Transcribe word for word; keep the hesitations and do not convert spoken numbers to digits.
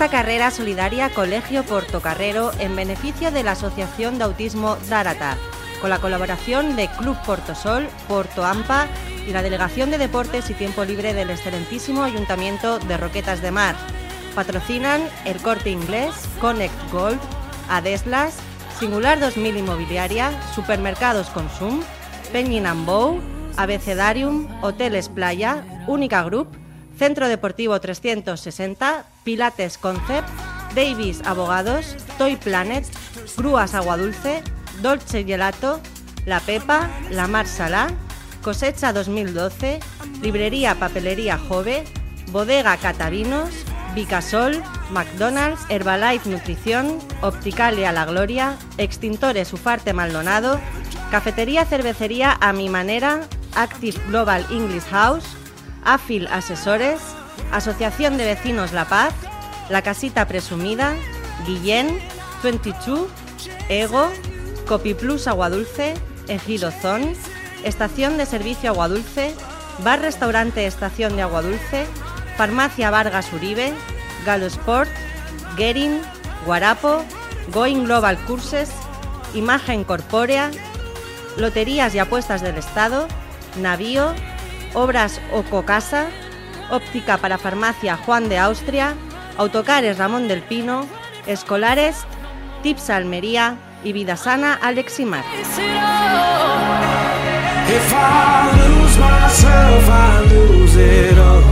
Sexta carrera solidaria Colegio Portocarrero en beneficio de la Asociación de Autismo Dárata, con la colaboración de Club Portosol, Porto Ampa y la Delegación de Deportes y Tiempo Libre del excelentísimo Ayuntamiento de Roquetas de Mar. Patrocinan El Corte Inglés, Connect Gold, Adeslas, Singular dos mil Inmobiliaria, Supermercados Consum, Penguin and Bow, Abecedarium, Hoteles Playa, Única Group, Centro Deportivo trescientos sesenta, Pilates Concept, Davis Abogados, Toy Planet, Grúas Aguadulce, Dolce Gelato, La Pepa, La Mar Salá, Cosecha dos mil doce, Librería Papelería Jove, Bodega Catavinos, Vicasol, McDonald's, Herbalife Nutrición, Opticalia La Gloria, Extintores Ufarte Maldonado, Cafetería Cervecería A Mi Manera, Active Global English House, Afil Asesores, Asociación de Vecinos La Paz, La Casita Presumida, Guillén, veintidós, Ego, Copiplus Aguadulce, Ejidozón, Estación de Servicio Aguadulce, Bar Restaurante Estación de Aguadulce, Farmacia Vargas Uribe, Galo Sport, Guerin, Guarapo, Going Global Courses, Imagen Corpórea, Loterías y Apuestas del Estado, Navío, Obras Ococasa, Óptica para Farmacia Juan de Austria, Autocares Ramón del Pino, Escolares, Tips Almería y Vida Sana Aleximar. If I lose myself, I lose it all.